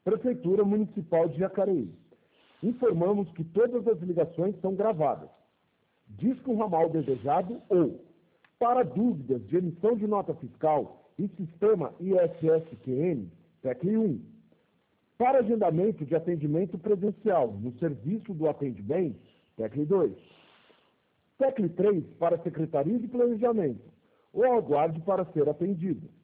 Prefeitura Municipal de Jacareí. Informamos que todas as ligações são gravadas. Disque um ramal desejado ou, para dúvidas de emissão de nota fiscal e sistema ISSQN, TECLE 1. Para agendamento de atendimento presencial no serviço do Atende Bem, TECLE 2. TECLE 3 para Secretaria de Planejamento, ou aguarde para ser atendido.